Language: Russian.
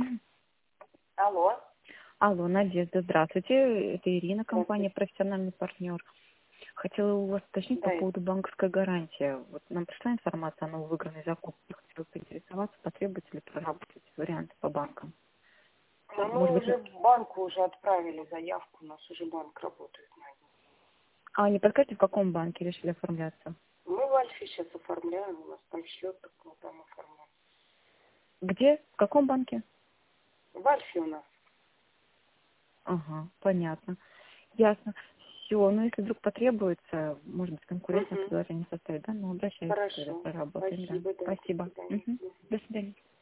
Алло. Алло, Надежда, здравствуйте. Это Ирина, компания «Профессиональный партнер». Хотела у вас уточнить по Да, поводу банковской гарантии. Вот нам пришла информация о нововыигранной закупке. Хотела поинтересоваться, потребуется ли проработать варианты по банкам. но Может мы быть, уже в банку уже отправили заявку, у нас уже банк работает на этом. а не подскажете, в каком банке решили оформляться? Мы в Альфе сейчас оформляем, у нас там счет такой, там оформляем. Где? В каком банке? В Альфе у нас. Ага, понятно. Ясно. Все, ну если вдруг потребуется, может быть, конкурентное Угу. предложение составить, да? Ну, обращайтесь, когда Хорошо. проработаем, да. Спасибо, да. До Спасибо. свидания. Мгм. До свидания.